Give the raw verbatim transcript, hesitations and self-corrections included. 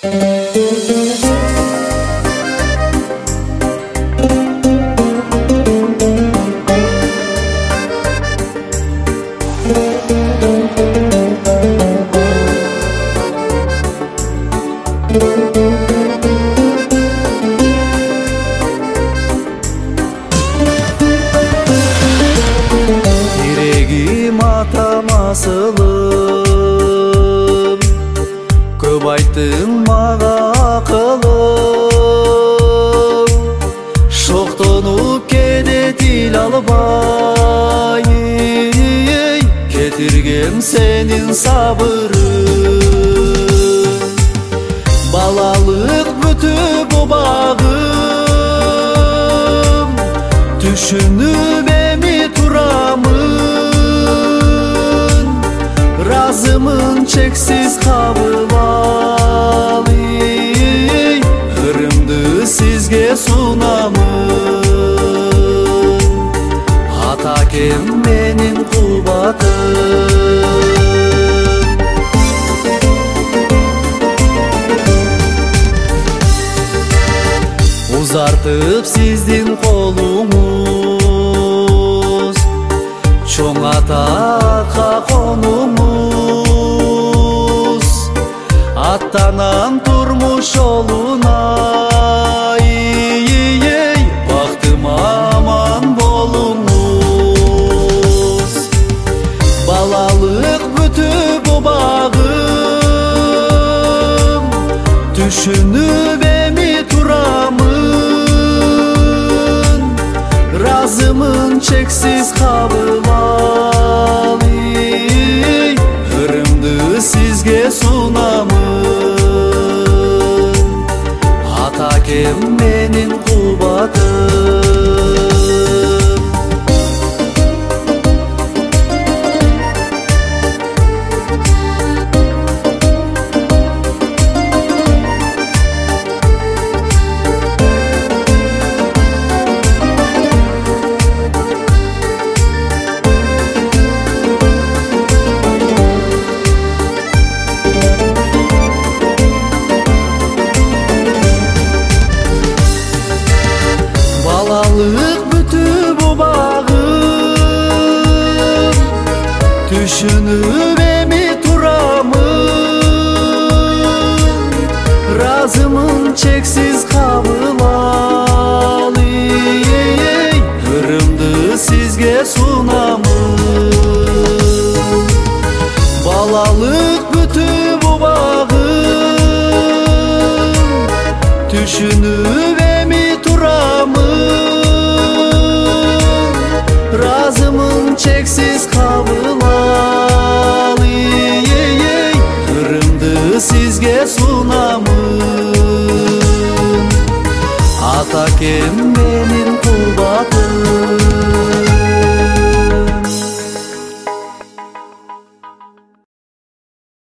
Тирегим атам асылым, көп айттың мага акылым. Шоктонуп кээде тил албай, кетиргем сенин сабырың. Балалык бүтүп убагым, түшүнүп эми турамын. Разымын чексиз кабыл ал, ырымды сизге сунамын. Ата кем менин кубатым. Узартып сиздин колуңуз, чоң атакка конуңуз. Аттанам турмуш жолуна, бактым аман болуңуз. Балалык бүтүп убагым, түшүнүп эми турамын. Разымын чексиз кабыл ал, ырымды сизге сунамын. Ата кем менин кубатым. Балалык бүтүп убагым, түшүнүп эми турамын. Разымын чексиз кабыл ал, ырымды сизге сунамын. Балалык бүтүп убагым, түшүнүп эми турамын. Разымын чексиз кабыл ал, ырымды сизге сунамын. Ата кем